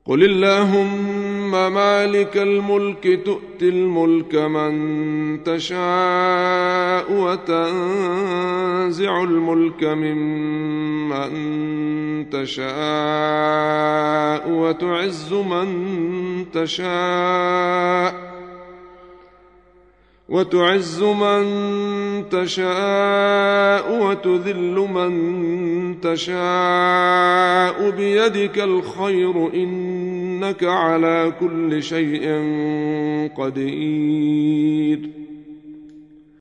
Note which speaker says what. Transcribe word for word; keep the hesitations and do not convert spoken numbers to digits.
Speaker 1: قل اللهم مالك الملك تؤتي الملك من تشاء وتنزع الملك ممن تشاء وتعز من تشاء وتعز من تشاء وتذل من تشاء بيدك الخير إنك على كل شيء قدير